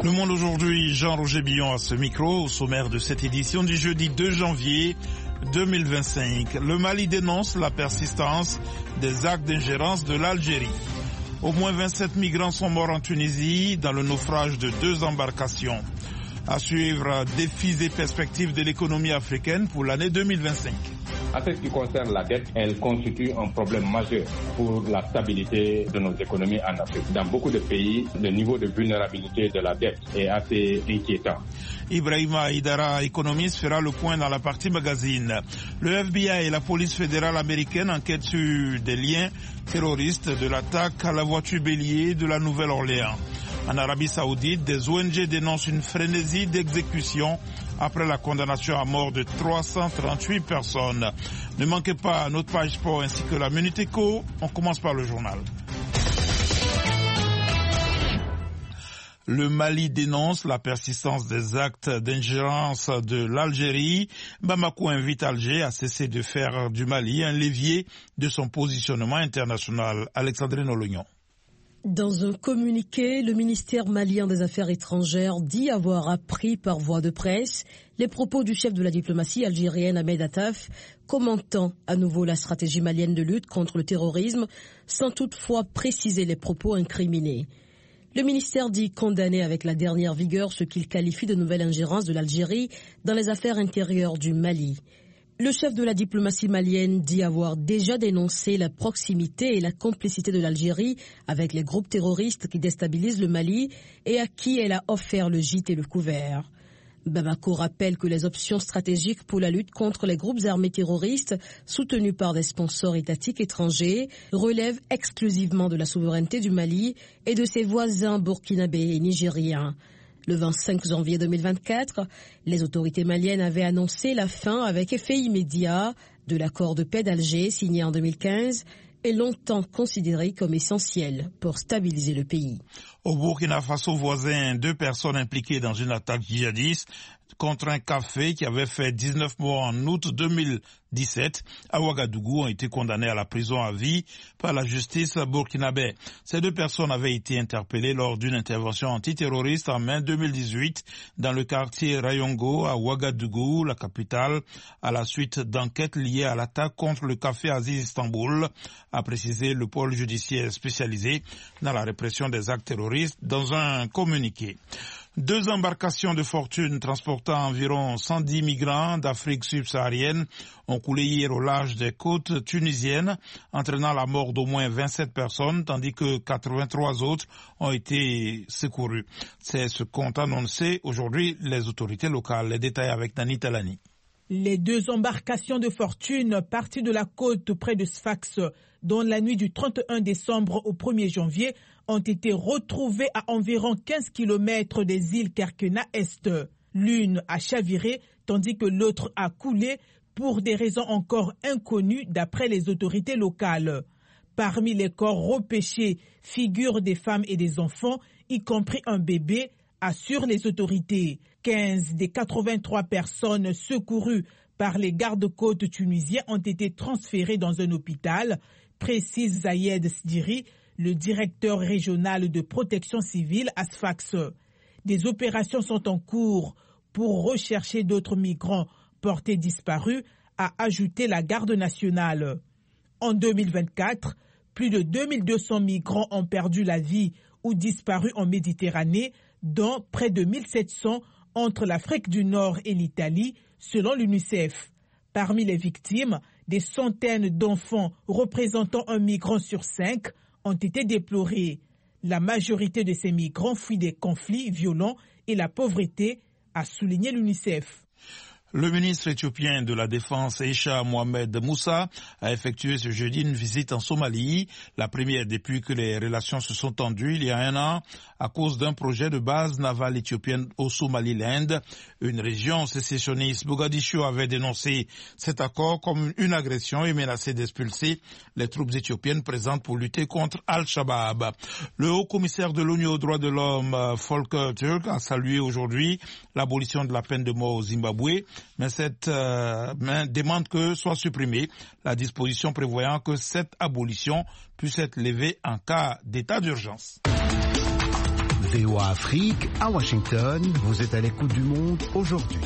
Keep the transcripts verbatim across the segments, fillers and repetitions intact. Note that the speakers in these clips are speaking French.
Le Monde aujourd'hui, Jean-Roger Billon à ce micro, au sommaire de cette édition du jeudi deux janvier deux mille vingt-cinq. Le Mali dénonce la persistance des actes d'ingérence de l'Algérie. Au moins vingt-sept migrants sont morts en Tunisie dans le naufrage de deux embarcations. À suivre, défis et perspectives de l'économie africaine pour l'année deux mille vingt-cinq. En ce qui concerne la dette, elle constitue un problème majeur pour la stabilité de nos économies en Afrique. Dans beaucoup de pays, le niveau de vulnérabilité de la dette est assez inquiétant. Ibrahima Idara, économiste, fera le point dans la partie magazine. Le F B I et la police fédérale américaine enquêtent sur des liens terroristes de l'attaque à la voiture bélier de la Nouvelle-Orléans. En Arabie Saoudite, des O N G dénoncent une frénésie d'exécution après la condamnation à mort de trois cent trente-huit personnes. Ne manquez pas notre page sport ainsi que la Minute Éco. On commence par le journal. Le Mali dénonce la persistance des actes d'ingérence de l'Algérie. Bamako invite Alger à cesser de faire du Mali un levier de son positionnement international. Alexandrine Olognon. Dans un communiqué, le ministère malien des Affaires étrangères dit avoir appris par voie de presse les propos du chef de la diplomatie algérienne Ahmed Attaf, commentant à nouveau la stratégie malienne de lutte contre le terrorisme, sans toutefois préciser les propos incriminés. Le ministère dit condamner avec la dernière vigueur ce qu'il qualifie de nouvelle ingérence de l'Algérie dans les affaires intérieures du Mali. Le chef de la diplomatie malienne dit avoir déjà dénoncé la proximité et la complicité de l'Algérie avec les groupes terroristes qui déstabilisent le Mali et à qui elle a offert le gîte et le couvert. Bamako rappelle que les options stratégiques pour la lutte contre les groupes armés terroristes soutenus par des sponsors étatiques étrangers relèvent exclusivement de la souveraineté du Mali et de ses voisins burkinabés et nigériens. Le vingt-cinq janvier deux mille vingt-quatre, les autorités maliennes avaient annoncé la fin avec effet immédiat de l'accord de paix d'Alger signé en deux mille quinze et longtemps considéré comme essentiel pour stabiliser le pays. Au Burkina Faso voisin, deux personnes impliquées dans une attaque djihadiste contre un café qui avait fait dix-neuf morts en août deux mille dix-sept à Ouagadougou ont été condamnées à la prison à vie par la justice burkinabé. Ces deux personnes avaient été interpellées lors d'une intervention antiterroriste en mai deux mille dix-huit dans le quartier Rayongo à Ouagadougou, la capitale, à la suite d'enquêtes liées à l'attaque contre le café Aziz Istanbul, a précisé le pôle judiciaire spécialisé dans la répression des actes terroristes dans un communiqué. Deux embarcations de fortune transportant environ cent dix migrants d'Afrique subsaharienne ont coulé hier au large des côtes tunisiennes, entraînant la mort d'au moins vingt-sept personnes, tandis que quatre-vingt-trois autres ont été secourus. C'est ce qu'ont annoncé aujourd'hui les autorités locales. Les détails avec Nani Talani. Les deux embarcations de fortune parties de la côte près de Sfax, dans la nuit du trente et un décembre au premier janvier, ont été retrouvées à environ quinze kilomètres des îles Kerkena Est. L'une a chaviré, tandis que l'autre a coulé pour des raisons encore inconnues d'après les autorités locales. Parmi les corps repêchés figurent des femmes et des enfants, y compris un bébé, assurent les autorités. quinze des quatre-vingt-trois personnes secourues par les gardes-côtes tunisiens ont été transférées dans un hôpital, précise Zayed Sdiri, le directeur régional de protection civile à Sfax. Des opérations sont en cours pour rechercher d'autres migrants portés disparus, a ajouté la garde nationale. En deux mille vingt-quatre, plus de deux mille deux cents migrants ont perdu la vie ou disparu en Méditerranée, dont près de mille sept cents entre l'Afrique du Nord et l'Italie, selon l'UNICEF. Parmi les victimes, des centaines d'enfants représentant un migrant sur cinq ont été déplorés. La majorité de ces migrants fuient des conflits violents et la pauvreté, a souligné l'UNICEF. Le ministre éthiopien de la Défense, Echa Mohamed Moussa, a effectué ce jeudi une visite en Somalie, la première depuis que les relations se sont tendues il y a un an à cause d'un projet de base navale éthiopienne au Somaliland, une région sécessionniste. Mogadiscio avait dénoncé cet accord comme une agression et menacé d'expulser les troupes éthiopiennes présentes pour lutter contre Al-Shabaab. Le haut-commissaire de l'ONU aux droits de l'homme, Volker Turk, a salué aujourd'hui l'abolition de la peine de mort au Zimbabwe, mais cette euh, mais demande que soit supprimée la disposition prévoyant que cette abolition puisse être levée en cas d'état d'urgence. V O A Afrique, à Washington, vous êtes à l'écoute du monde aujourd'hui.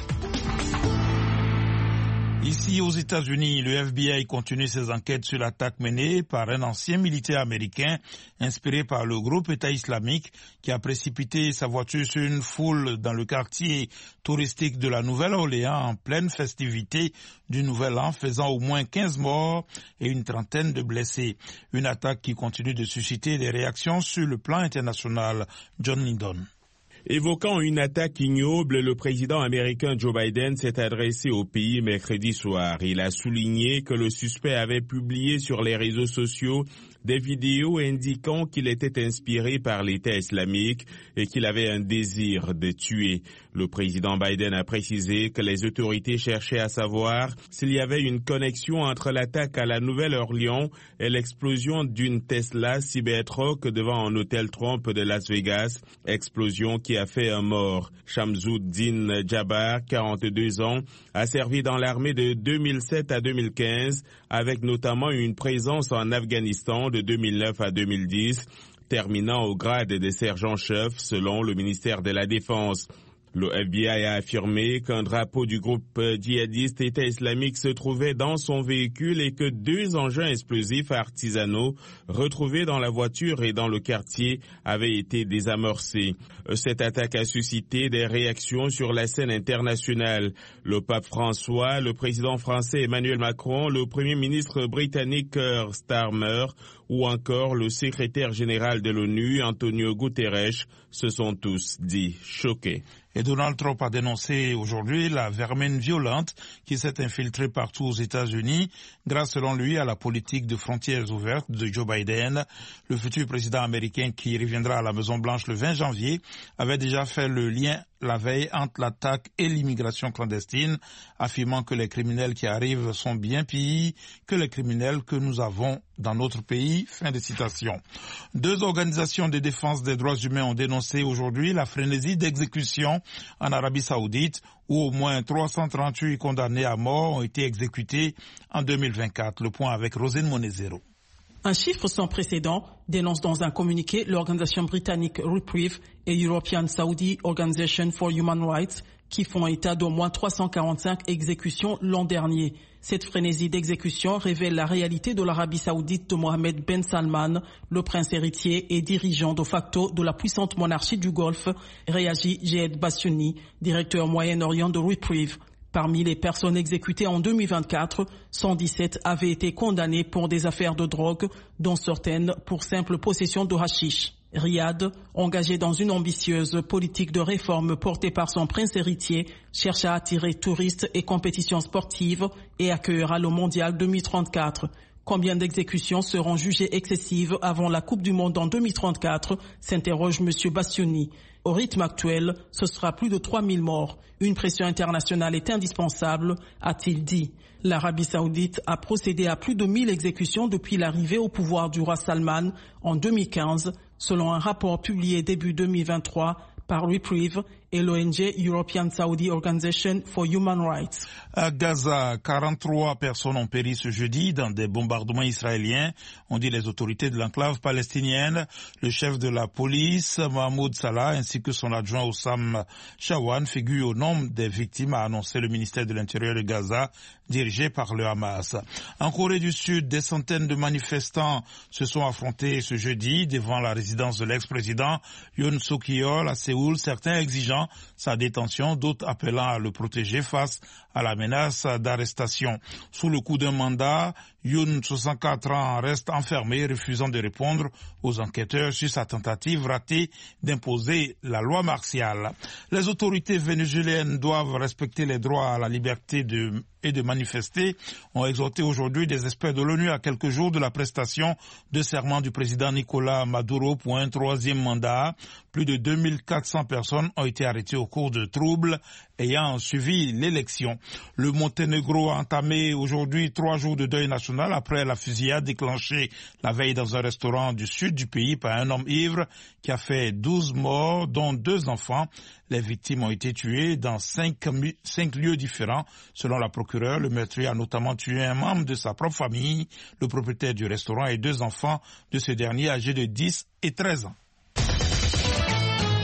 Ici aux États-Unis, le F B I continue ses enquêtes sur l'attaque menée par un ancien militaire américain inspiré par le groupe État islamique qui a précipité sa voiture sur une foule dans le quartier touristique de la Nouvelle-Orléans en pleine festivité du Nouvel An, faisant au moins quinze morts et une trentaine de blessés. Une attaque qui continue de susciter des réactions sur le plan international. John Lindon. Évoquant une attaque ignoble, le président américain Joe Biden s'est adressé au pays mercredi soir. Il a souligné que le suspect avait publié sur les réseaux sociaux des vidéos indiquant qu'il était inspiré par l'État islamique et qu'il avait un désir de tuer. Le président Biden a précisé que les autorités cherchaient à savoir s'il y avait une connexion entre l'attaque à la Nouvelle-Orléans et l'explosion d'une Tesla Cybertruck devant un hôtel Trump de Las Vegas, explosion qui a fait un mort. Shamsuddin Jabbar, quarante-deux ans, a servi dans l'armée de deux mille sept à deux mille quinze, avec notamment une présence en Afghanistan de deux mille neuf à deux mille dix, terminant au grade de sergent-chef selon le ministère de la Défense. Le F B I a affirmé qu'un drapeau du groupe djihadiste État islamique se trouvait dans son véhicule et que deux engins explosifs artisanaux retrouvés dans la voiture et dans le quartier avaient été désamorcés. Cette attaque a suscité des réactions sur la scène internationale. Le pape François, le président français Emmanuel Macron, le premier ministre britannique Keir Starmer ou encore le secrétaire général de l'ONU Antonio Guterres se sont tous dit choqués. Et Donald Trump a dénoncé aujourd'hui la vermine violente qui s'est infiltrée partout aux États-Unis grâce, selon lui, à la politique de frontières ouvertes de Joe Biden. Le futur président américain qui reviendra à la Maison-Blanche le vingt janvier avait déjà fait le lien la veille entre l'attaque et l'immigration clandestine, affirmant que les criminels qui arrivent sont bien pires que les criminels que nous avons dans notre pays. Fin de citation. Deux organisations de défense des droits humains ont dénoncé aujourd'hui la frénésie d'exécution en Arabie Saoudite, où au moins trois cent trente-huit condamnés à mort ont été exécutés en deux mille vingt-quatre. Le point avec Rosine Monezero. Un chiffre sans précédent, dénonce dans un communiqué l'organisation britannique Reprieve et European Saudi Organization for Human Rights, qui font état d'au moins trois cent quarante-cinq exécutions l'an dernier. Cette frénésie d'exécution révèle la réalité de l'Arabie Saoudite de Mohammed Ben Salman, le prince héritier et dirigeant de facto de la puissante monarchie du Golfe, réagit Jed Bassiouni, directeur Moyen-Orient de Reprieve. Parmi les personnes exécutées en deux mille vingt-quatre, cent dix-sept avaient été condamnées pour des affaires de drogue, dont certaines pour simple possession de hashish. Riyad, engagé dans une ambitieuse politique de réforme portée par son prince héritier, cherche à attirer touristes et compétitions sportives et accueillera le mondial deux mille trente-quatre. Combien d'exécutions seront jugées excessives avant la Coupe du Monde en deux mille trente-quatre, s'interroge M. Bassiouni. Au rythme actuel, ce sera plus de trois mille morts. Une pression internationale est indispensable, a-t-il dit. L'Arabie Saoudite a procédé à plus de mille exécutions depuis l'arrivée au pouvoir du roi Salman en deux mille quinze, selon un rapport publié début deux mille vingt-trois par Reprieve et l'O N G European Saudi Organization for Human Rights. À Gaza, quarante-trois personnes ont péri ce jeudi dans des bombardements israéliens, ont dit les autorités de l'enclave palestinienne. Le chef de la police, Mahmoud Salah, ainsi que son adjoint Oussam Shawan, figurent au nombre des victimes, a annoncé le ministère de l'Intérieur de Gaza, dirigé par le Hamas. En Corée du Sud, des centaines de manifestants se sont affrontés ce jeudi devant la résidence de l'ex-président Yoon Suk-yeol à Séoul, certains exigeant sa détention, d'autres appelant à le protéger face à la menace d'arrestation. Sous le coup d'un mandat, Yoon, soixante-quatre ans, reste enfermé, refusant de répondre aux enquêteurs sur sa tentative ratée d'imposer la loi martiale. Les autorités vénézuéliennes doivent respecter les droits à la liberté de, et de manifester, ont exhorté aujourd'hui des experts de l'ONU à quelques jours de la prestation de serment du président Nicolas Maduro pour un troisième mandat. Plus de deux mille quatre cents personnes ont été arrêtées au cours de troubles ayant suivi l'élection. Le Monténégro a entamé aujourd'hui trois jours de deuil national après la fusillade déclenchée la veille dans un restaurant du sud du pays par un homme ivre qui a fait douze morts, dont deux enfants. Les victimes ont été tuées dans cinq, cinq lieux différents. Selon la procureure, le meurtrier a notamment tué un membre de sa propre famille, le propriétaire du restaurant et deux enfants de ce dernier âgés de dix et treize ans.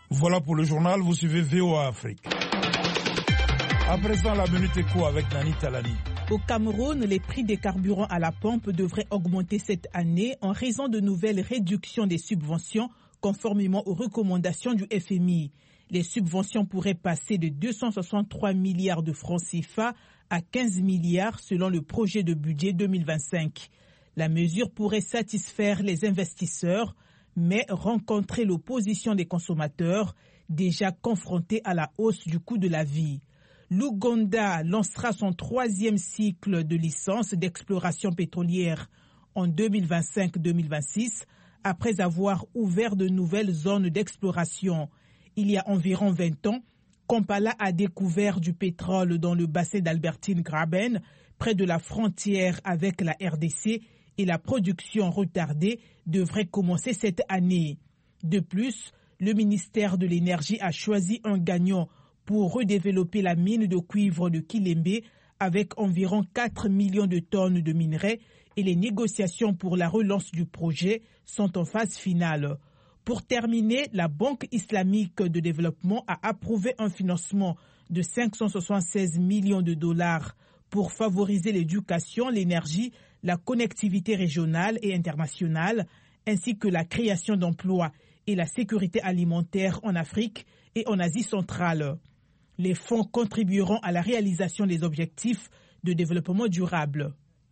Voilà pour le journal, vous suivez V O A Afrique. À présent, la Minute Éco avec Nani Talani. Au Cameroun, les prix des carburants à la pompe devraient augmenter cette année en raison de nouvelles réductions des subventions conformément aux recommandations du F M I. Les subventions pourraient passer de deux cent soixante-trois milliards de francs C F A à quinze milliards selon le projet de budget deux mille vingt-cinq. La mesure pourrait satisfaire les investisseurs, mais rencontrer l'opposition des consommateurs déjà confrontés à la hausse du coût de la vie. L'Ouganda lancera son troisième cycle de licence d'exploration pétrolière en deux mille vingt-cinq deux mille vingt-six, après avoir ouvert de nouvelles zones d'exploration. Il y a environ vingt ans, Kampala a découvert du pétrole dans le bassin d'Albertine Graben, près de la frontière avec la R D C, et la production retardée devrait commencer cette année. De plus, le ministère de l'Énergie a choisi un gagnant pour redévelopper la mine de cuivre de Kilembe avec environ quatre millions de tonnes de minerais et les négociations pour la relance du projet sont en phase finale. Pour terminer, la Banque islamique de développement a approuvé un financement de cinq cent soixante-seize millions de dollars pour favoriser l'éducation, l'énergie, la connectivité régionale et internationale, ainsi que la création d'emplois et la sécurité alimentaire en Afrique et en Asie centrale. Les fonds contribueront à la réalisation des objectifs de développement durable.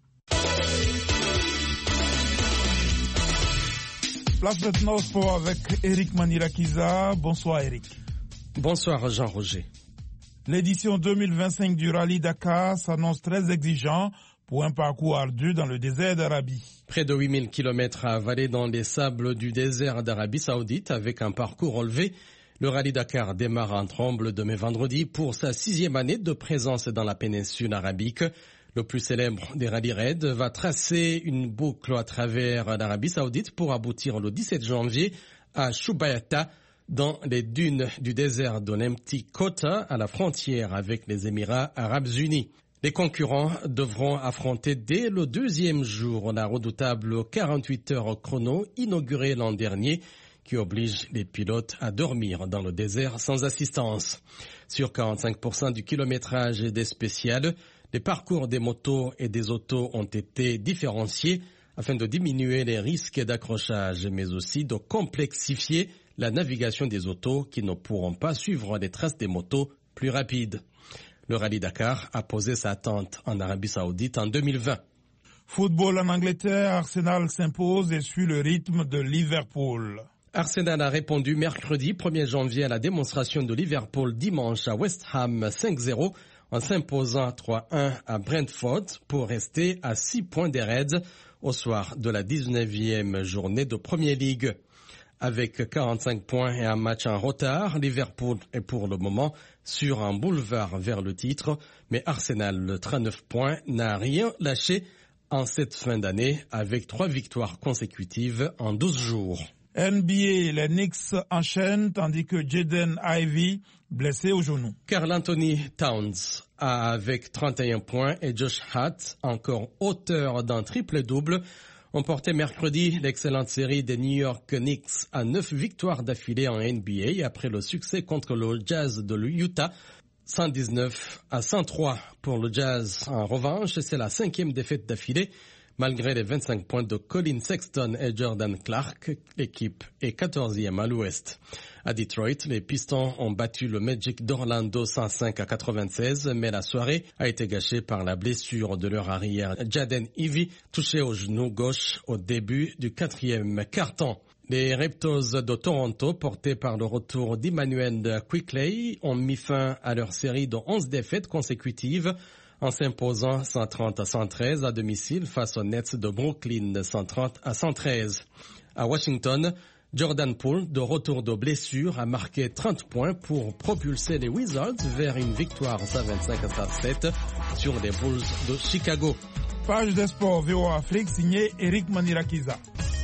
Place maintenant au sport avec Eric Manirakiza. Bonsoir Eric. Bonsoir Jean-Roger. L'édition deux mille vingt-cinq du Rallye Dakar s'annonce très exigeant pour un parcours ardu dans le désert d'Arabie. Près de huit mille kilomètres à avaler dans les sables du désert d'Arabie Saoudite avec un parcours relevé. Le Rallye Dakar démarre en tremble demain vendredi pour sa sixième année de présence dans la péninsule arabique. Le plus célèbre des rallye raids va tracer une boucle à travers l'Arabie Saoudite pour aboutir le dix-sept janvier à Shubayata, dans les dunes du désert de l'Empty Kota, à la frontière avec les Émirats arabes unis. Les concurrents devront affronter dès le deuxième jour la redoutable quarante-huit heures chrono inaugurée l'an dernier, qui oblige les pilotes à dormir dans le désert sans assistance. Sur quarante-cinq pour cent du kilométrage des spéciales, les parcours des motos et des autos ont été différenciés afin de diminuer les risques d'accrochage, mais aussi de complexifier la navigation des autos qui ne pourront pas suivre les traces des motos plus rapides. Le Rallye Dakar a posé sa tente en Arabie Saoudite en deux mille vingt. Football en Angleterre, Arsenal s'impose et suit le rythme de Liverpool. Arsenal a répondu mercredi premier janvier à la démonstration de Liverpool dimanche à West Ham cinq zéro en s'imposant trois un à Brentford pour rester à six points des Reds au soir de la dix-neuvième journée de Premier League. Avec quarante-cinq points et un match en retard, Liverpool est pour le moment sur un boulevard vers le titre, mais Arsenal, le trente-neuf points, n'a rien lâché en cette fin d'année avec trois victoires consécutives en douze jours. N B A, les Knicks enchaînent tandis que Jaden Ivey, blessé au genou. Karl Anthony Towns a avec trente et un points et Josh Hart, encore auteur d'un triple-double, ont porté mercredi l'excellente série des New York Knicks à neuf victoires d'affilée en N B A après le succès contre le Jazz de l'Utah, cent dix-neuf à cent trois pour le Jazz. En revanche, c'est la cinquième défaite d'affilée. Malgré les vingt-cinq points de Colin Sexton et Jordan Clark, l'équipe est quatorzième à l'ouest. À Detroit, les Pistons ont battu le Magic d'Orlando cent cinq à quatre-vingt-seize, mais la soirée a été gâchée par la blessure de leur arrière Jaden Ivey, touché au genou gauche au début du quatrième quart-temps. Les Raptors de Toronto, portés par le retour d'Emmanuel Quickley, ont mis fin à leur série de onze défaites consécutives en s'imposant cent trente à cent treize à domicile face aux Nets de Brooklyn, cent trente à cent treize. À Washington, Jordan Poole, de retour de blessure, a marqué trente points pour propulser les Wizards vers une victoire cent vingt-cinq à cent sept sur les Bulls de Chicago. Page des sports V O A Afrique signée Eric Manirakiza.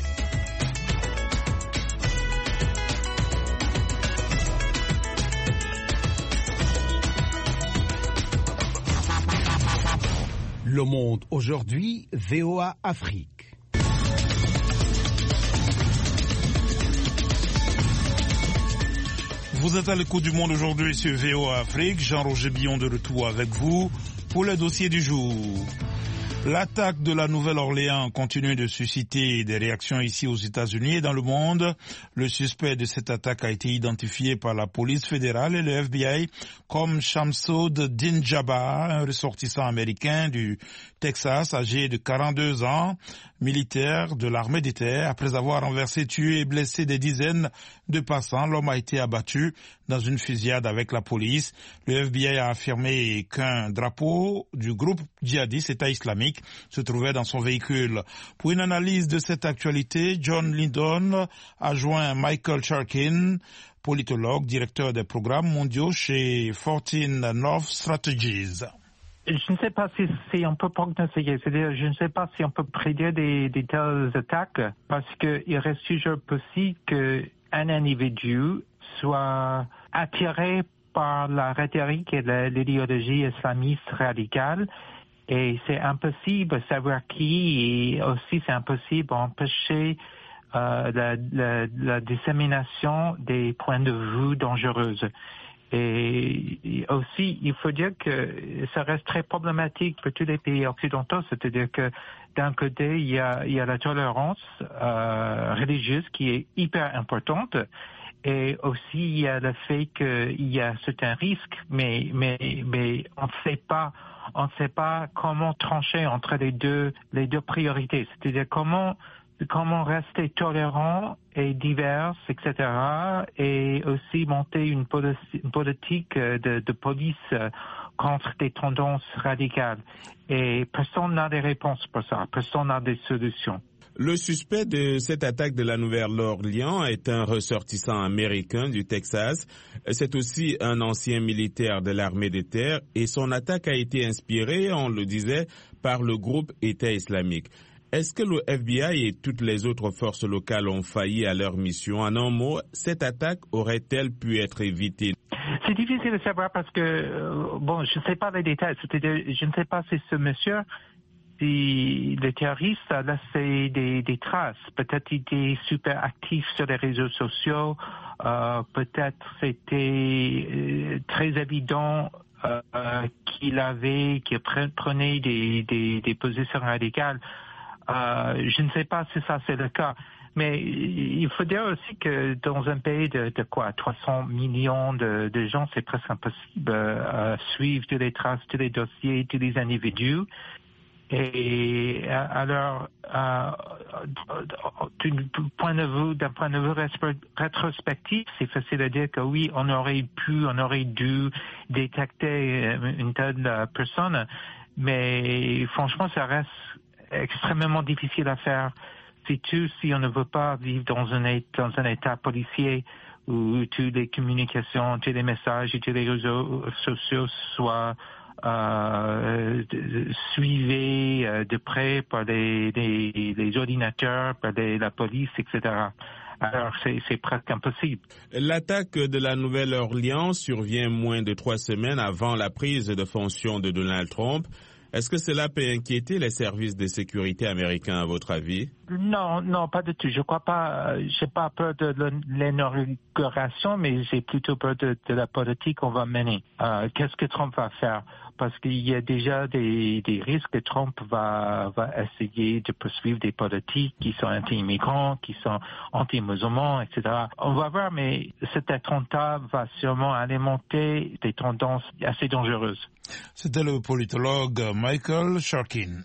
Le Monde aujourd'hui, V O A Afrique. Vous êtes à l'écoute du monde aujourd'hui sur V O A Afrique. Jean-Roger Billon de retour avec vous pour le dossier du jour. L'attaque de la Nouvelle-Orléans continue de susciter des réactions ici aux États-Unis et dans le monde. Le suspect de cette attaque a été identifié par la police fédérale et le F B I comme Shamsoud Dinjaba, un ressortissant américain du Texas âgé de quarante-deux ans, militaire de l'armée des terres. Après avoir renversé, tué et blessé des dizaines de passants, l'homme a été abattu dans une fusillade avec la police. Le F B I a affirmé qu'un drapeau du groupe djihadiste État islamique se trouvait dans son véhicule. Pour une analyse de cette actualité, John Lydon a joint Michael Sharkin, politologue, directeur des programmes mondiaux chez fourteen North Strategies. Je ne sais pas si, si on peut prognostiquer, c'est-à-dire je ne sais pas si on peut prédire des, des telles attaques parce qu'il reste toujours possible qu'un individu soit attiré par la rhétorique et l'idéologie islamiste radicale et c'est impossible de savoir qui et aussi c'est impossible d'empêcher euh, la, la, la dissémination des points de vue dangereux. Et aussi, il faut dire que ça reste très problématique pour tous les pays occidentaux, c'est-à-dire que d'un côté, il y a, il y a la tolérance euh, religieuse qui est hyper importante, et aussi il y a le fait qu'il y a certains risques, mais mais mais on ne sait pas, on ne sait pas comment trancher entre les deux les deux priorités, c'est-à-dire comment comment rester tolérant et divers, et cetera, et aussi monter une politique de, de police contre des tendances radicales. Et personne n'a des réponses pour ça, personne n'a des solutions. Le suspect de cette attaque de la Nouvelle-Orléans est un ressortissant américain du Texas. C'est aussi un ancien militaire de l'armée des terres et son attaque a été inspirée, on le disait, par le groupe État islamique. Est-ce que le F B I et toutes les autres forces locales ont failli à leur mission? En un mot, cette attaque aurait-elle pu être évitée? C'est difficile de savoir parce que, euh, bon, je ne sais pas les détails. C'est-à-dire, je ne sais pas si ce monsieur, si le terroriste a laissé des, des traces. Peut-être il était super actif sur les réseaux sociaux. Euh, peut-être c'était euh, très évident euh, qu'il avait, qu'il prenait des, des, des positions radicales. Euh, je ne sais pas si ça c'est le cas, mais il faut dire aussi que dans un pays de, de quoi, trois cents millions de, de gens, c'est presque impossible à euh, suivre tous les traces, tous les dossiers, tous les individus. Et alors, euh, d'un point de vue, d'un point de vue rétrospectif, c'est facile à dire que oui, on aurait pu, on aurait dû détecter une telle personne, mais franchement, ça reste extrêmement difficile à faire, surtout si on ne veut pas vivre dans un, dans un état policier où toutes les communications, tous les messages et tous les réseaux sociaux soient euh, suivis euh, de près par les, les, les ordinateurs, par les, la police, et cetera. Alors, c'est, c'est presque impossible. L'attaque de la Nouvelle-Orléans survient moins de trois semaines avant la prise de fonction de Donald Trump. Est-ce que cela peut inquiéter les services de sécurité américains, à votre avis? Non, non, pas du tout. Je crois pas, j'ai pas peur de l'inauguration, mais j'ai plutôt peur de, de la politique qu'on va mener. Euh, qu'est-ce que Trump va faire? Parce qu'il y a déjà des, des risques que Trump va, va essayer de poursuivre des politiques qui sont anti-immigrants, qui sont anti-musulmans, et cetera. On va voir, mais cet attentat va sûrement alimenter des tendances assez dangereuses. C'était le politologue Michael Sharkin.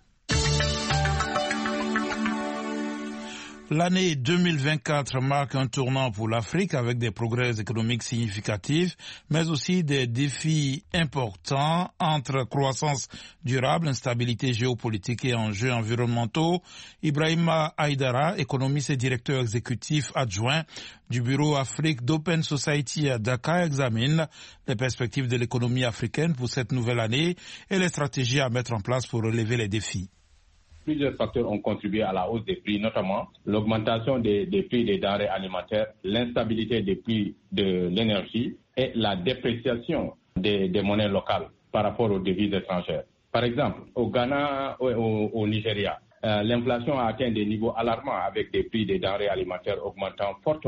L'année deux mille vingt-quatre marque un tournant pour l'Afrique avec des progrès économiques significatifs, mais aussi des défis importants entre croissance durable, instabilité géopolitique et enjeux environnementaux. Ibrahima Aïdara, économiste et directeur exécutif adjoint du bureau Afrique d'Open Society à Dakar, examine les perspectives de l'économie africaine pour cette nouvelle année et les stratégies à mettre en place pour relever les défis. Plusieurs facteurs ont contribué à la hausse des prix, notamment l'augmentation des, des prix des denrées alimentaires, l'instabilité des prix de l'énergie et la dépréciation des, des monnaies locales par rapport aux devises étrangères. Par exemple, au Ghana ou au, au Nigeria, euh, l'inflation a atteint des niveaux alarmants avec des prix des denrées alimentaires augmentant fortement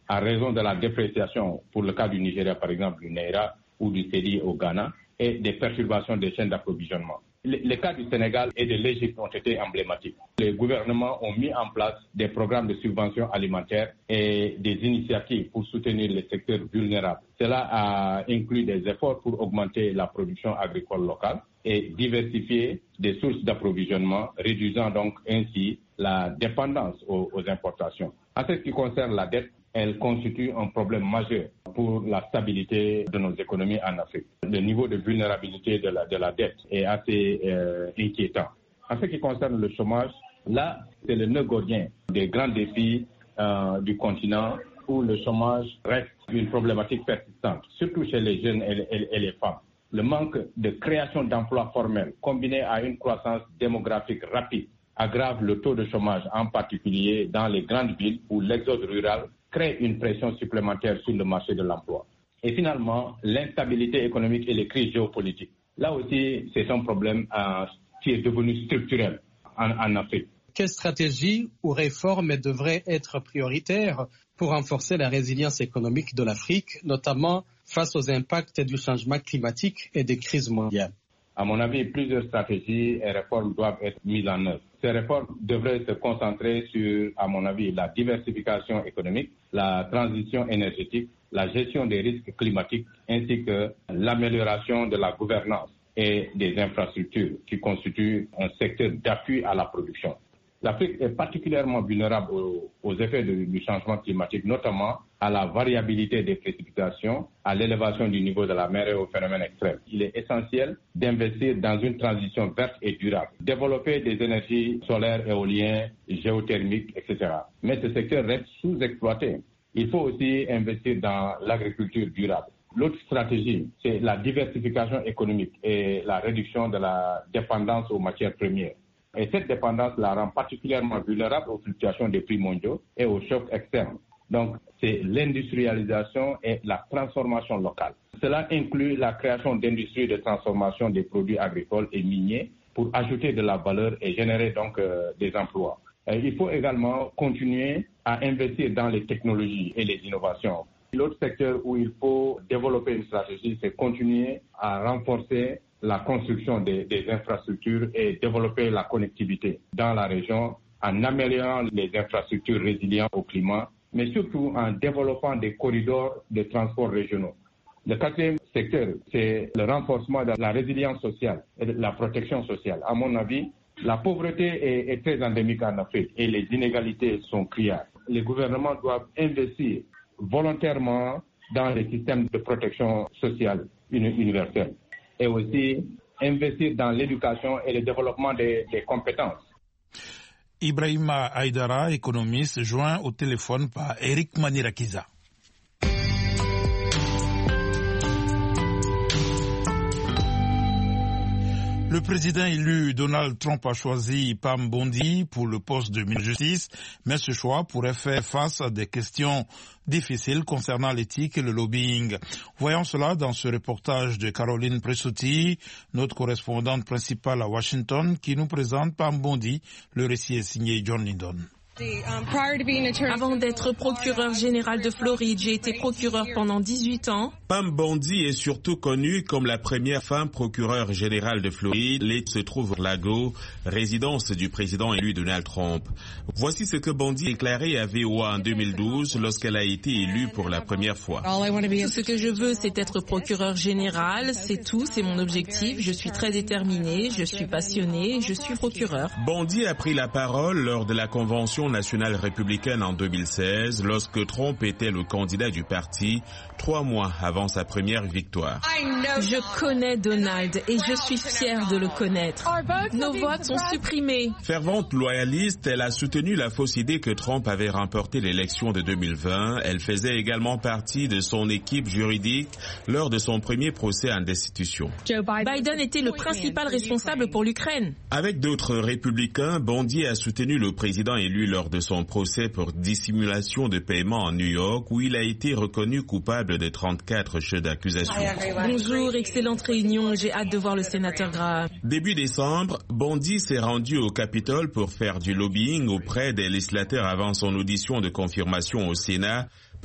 à raison de la dépréciation, pour le cas du Nigeria par exemple, du Naira ou du Cedi au Ghana, et des perturbations des chaînes d'approvisionnement. Les cas du Sénégal et de l'Égypte ont été emblématiques. Les gouvernements ont mis en place des programmes de subvention alimentaire et des initiatives pour soutenir les secteurs vulnérables. Cela a inclus des efforts pour augmenter la production agricole locale et diversifier des sources d'approvisionnement, réduisant donc ainsi la dépendance aux, aux importations. En ce qui concerne la dette, elle constitue un problème majeur pour la stabilité de nos économies en Afrique. Le niveau de vulnérabilité de la, de la dette est assez euh, inquiétant. En ce qui concerne le chômage, là, c'est le nœud gordien des grands défis euh, du continent où le chômage reste une problématique persistante, surtout chez les jeunes et, et, et les femmes. Le manque de création d'emplois formels combiné à une croissance démographique rapide aggrave le taux de chômage, en particulier dans les grandes villes où l'exode rural crée une pression supplémentaire sur le marché de l'emploi. Et finalement, l'instabilité économique et les crises géopolitiques. Là aussi, c'est un problème euh, qui est devenu structurel en, en Afrique. Quelles stratégies ou réformes devraient être prioritaires pour renforcer la résilience économique de l'Afrique, notamment face aux impacts du changement climatique et des crises mondiales? À mon avis, plusieurs stratégies et réformes doivent être mises en œuvre. Ces réformes devraient se concentrer sur, à mon avis, la diversification économique, la transition énergétique, la gestion des risques climatiques, ainsi que l'amélioration de la gouvernance et des infrastructures qui constituent un secteur d'appui à la production. L'Afrique est particulièrement vulnérable aux, aux effets de, du changement climatique, notamment à la variabilité des précipitations, à l'élévation du niveau de la mer et aux phénomènes extrêmes. Il est essentiel d'investir dans une transition verte et durable, développer des énergies solaires, éoliennes, géothermiques, et cetera. Mais ce secteur reste sous-exploité. Il faut aussi investir dans l'agriculture durable. L'autre stratégie, c'est la diversification économique et la réduction de la dépendance aux matières premières. Et cette dépendance la rend particulièrement vulnérable aux fluctuations des prix mondiaux et aux chocs externes. Donc, c'est l'industrialisation et la transformation locale. Cela inclut la création d'industries de transformation des produits agricoles et miniers pour ajouter de la valeur et générer donc euh, des emplois. Et il faut également continuer à investir dans les technologies et les innovations. L'autre secteur où il faut développer une stratégie, c'est continuer à renforcer la construction des, des infrastructures et développer la connectivité dans la région en améliorant les infrastructures résilientes au climat, mais surtout en développant des corridors de transport régionaux. Le quatrième secteur, c'est le renforcement de la résilience sociale et de la protection sociale. À mon avis, la pauvreté est, est très endémique en Afrique et les inégalités sont criardes. Les gouvernements doivent investir volontairement dans les systèmes de protection sociale universelle et aussi investir dans l'éducation et le développement des, des compétences. Ibrahima Aïdara, économiste, joint au téléphone par Eric Manirakiza. Le président élu Donald Trump a choisi Pam Bondi pour le poste de ministre de la Justice, mais ce choix pourrait faire face à des questions difficiles concernant l'éthique et le lobbying. Voyons cela dans ce reportage de Caroline Pressotti, notre correspondante principale à Washington, qui nous présente Pam Bondi. Le récit est signé John Lindon. Avant d'être procureur général de Floride, j'ai été procureur pendant dix-huit ans. Pam Bondi est surtout connue comme la première femme procureure générale de Floride. L'État se trouve à Lago, résidence du président élu Donald Trump. Voici ce que Bondi a déclaré à V O A en deux mille douze lorsqu'elle a été élue pour la première fois. Tout ce que je veux, c'est être procureur général. C'est tout, c'est mon objectif. Je suis très déterminée, je suis passionnée, je suis procureur. Bondi a pris la parole lors de la convention nationale républicaine en deux mille seize, lorsque Trump était le candidat du parti, trois mois avant sa première victoire. Je connais Donald et je suis fière de le connaître. Nos votes sont supprimés. Fervente loyaliste, elle a soutenu la fausse idée que Trump avait remporté l'élection de deux mille vingt. Elle faisait également partie de son équipe juridique lors de son premier procès en destitution. Biden était le principal responsable pour l'Ukraine. Avec d'autres républicains, Bondi a soutenu le président élu lors de son procès pour dissimulation de paiement en New York, où il a été reconnu coupable de trente-quatre chefs d'accusation. Bonjour, excellente réunion, j'ai hâte de voir le sénateur Graham. Début décembre, Bondi s'est rendu au Capitole pour faire du lobbying auprès des législateurs avant son audition de confirmation au Sénat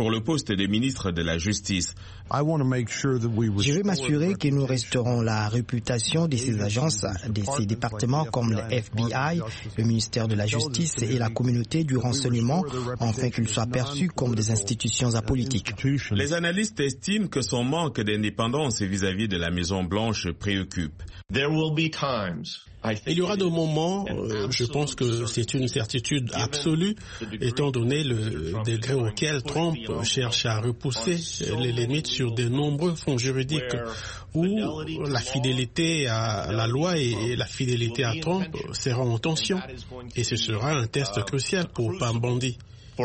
pour le poste de ministre de la Justice. Je veux m'assurer que nous restaurons la réputation de ces agences, de ces départements comme le F B I, le ministère de la Justice et la communauté du renseignement, afin qu'ils soient perçus comme des institutions apolitiques. Les analystes estiment que son manque d'indépendance vis-à-vis de la Maison-Blanche préoccupe. Il y aura des moments, euh, je pense que c'est une certitude absolue, étant donné le degré auquel Trump cherche à repousser les limites sur de nombreux fonds juridiques, où la fidélité à la loi et la fidélité à Trump seront en tension. Et ce sera un test crucial pour Pam Bondi.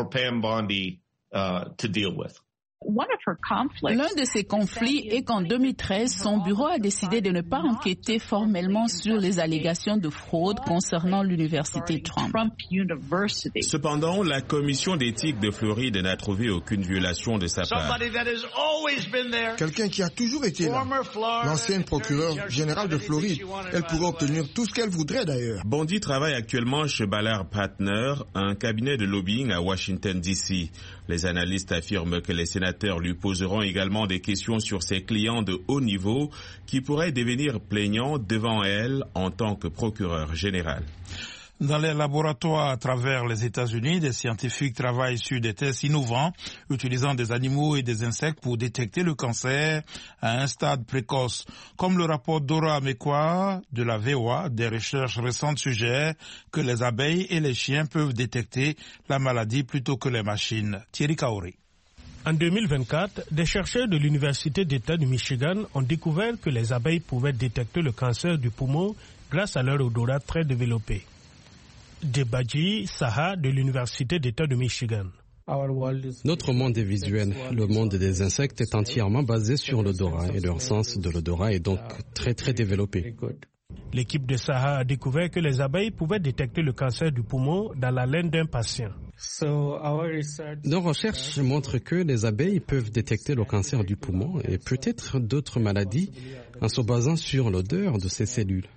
L'un de ces conflits est qu'en deux mille treize, son bureau a décidé de ne pas enquêter formellement sur les allégations de fraude concernant l'université Trump. Cependant, la commission d'éthique de Floride n'a trouvé aucune violation de sa part. Quelqu'un qui a toujours été là, l'ancienne procureure générale de Floride. Elle pourrait obtenir tout ce qu'elle voudrait d'ailleurs. Bondi travaille actuellement chez Ballard Partner, un cabinet de lobbying à Washington, D C Les analystes affirment que les sénateurs lui poseront également des questions sur ses clients de haut niveau qui pourraient devenir plaignants devant elle en tant que procureur général. Dans les laboratoires à travers les États-Unis, des scientifiques travaillent sur des tests innovants utilisant des animaux et des insectes pour détecter le cancer à un stade précoce. Comme le rapport Dora Mekwa de la V O A, des recherches récentes suggèrent que les abeilles et les chiens peuvent détecter la maladie plutôt que les machines. Thierry Kaori. En deux mille vingt-quatre, des chercheurs de l'Université d'État du Michigan ont découvert que les abeilles pouvaient détecter le cancer du poumon grâce à leur odorat très développé. Debaji Saha de l'Université d'État de Michigan. Notre monde est visuel. Le monde des insectes est entièrement basé sur l'odorat et leur sens de l'odorat est donc très très développé. L'équipe de Saha a découvert que les abeilles pouvaient détecter le cancer du poumon dans la laine d'un patient. Nos recherches montrent que les abeilles peuvent détecter le cancer du poumon et peut-être d'autres maladies en se basant sur l'odeur de ces cellules.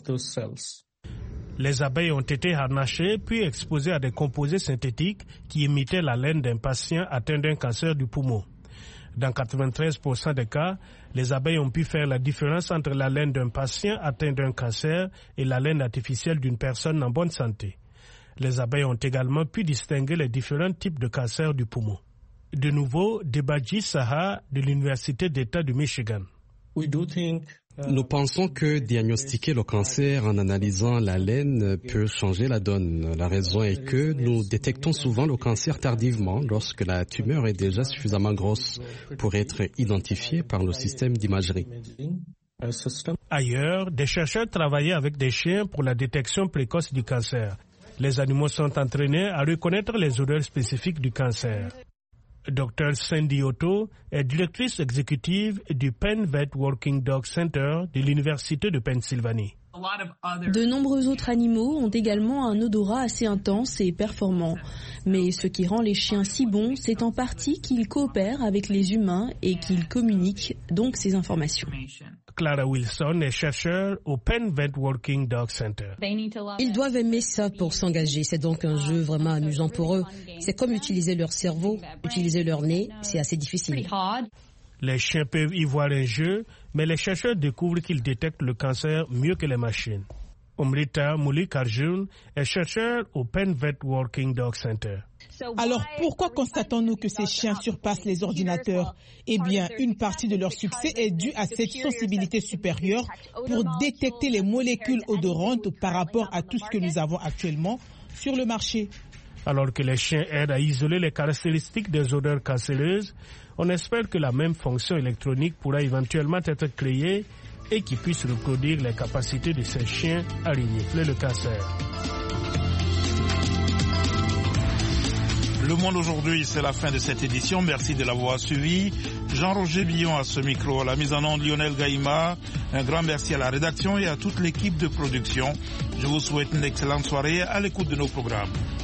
Les abeilles ont été harnachées puis exposées à des composés synthétiques qui imitaient la laine d'un patient atteint d'un cancer du poumon. Dans quatre-vingt-treize pour cent des cas, les abeilles ont pu faire la différence entre la laine d'un patient atteint d'un cancer et la laine artificielle d'une personne en bonne santé. Les abeilles ont également pu distinguer les différents types de cancers du poumon. De nouveau, Debaji Saha de l'Université d'État du Michigan. Nous pensons que diagnostiquer le cancer en analysant la laine peut changer la donne. La raison est que nous détectons souvent le cancer tardivement lorsque la tumeur est déjà suffisamment grosse pour être identifiée par le système d'imagerie. Ailleurs, des chercheurs travaillaient avec des chiens pour la détection précoce du cancer. Les animaux sont entraînés à reconnaître les odeurs spécifiques du cancer. Docteur Sandy Otto est directrice exécutive du Penn Vet Working Dog Center de l'Université de Pennsylvanie. De nombreux autres animaux ont également un odorat assez intense et performant. Mais ce qui rend les chiens si bons, c'est en partie qu'ils coopèrent avec les humains et qu'ils communiquent donc ces informations. Clara Wilson est chercheure au Penn Vet Working Dog Center. Ils doivent aimer ça pour s'engager. C'est donc un jeu vraiment amusant pour eux. C'est comme utiliser leur cerveau, utiliser leur nez. C'est assez difficile. Les chiens peuvent y voir un jeu, mais les chercheurs découvrent qu'ils détectent le cancer mieux que les machines. Omrita Moulikarjun est chercheur au Penn Vet Working Dog Center. Alors pourquoi constatons-nous que ces chiens surpassent les ordinateurs? Eh bien, une partie de leur succès est due à cette sensibilité supérieure pour détecter les molécules odorantes par rapport à tout ce que nous avons actuellement sur le marché. Alors que les chiens aident à isoler les caractéristiques des odeurs cancéreuses, on espère que la même fonction électronique pourra éventuellement être créée et qui puisse reproduire les capacités de ces chiens à renifler le cancer. Le Monde aujourd'hui, c'est la fin de cette édition. Merci de l'avoir suivi. Jean-Roger Billon à ce micro, à la mise en onde Lionel Gaïma. Un grand merci à la rédaction et à toute l'équipe de production. Je vous souhaite une excellente soirée à l'écoute de nos programmes.